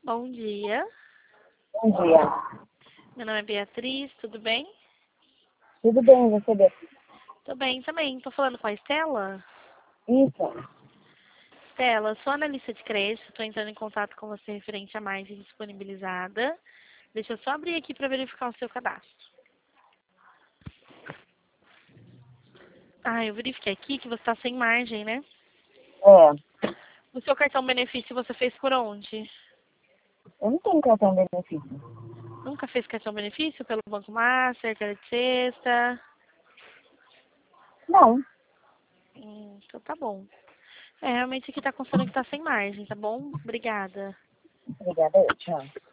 Bom dia. Bom dia. Meu nome é Beatriz, tudo bem? Tudo bem, você, Beatriz? Tô bem também. Tô falando com a Estela? Isso. Estela, sou analista de crédito, tô entrando em contato com você referente à margem disponibilizada. Deixa eu só abrir aqui para verificar o seu cadastro. Eu verifiquei aqui que você está sem margem, né? É, O seu cartão benefício você fez por onde? eu não tenho cartão benefício. Nunca fez cartão benefício pelo Banco Master, Crédito Sexta? Não. Então tá bom. Realmente aqui tá constando que tá sem margem, tá bom? Obrigada. Obrigada, tchau.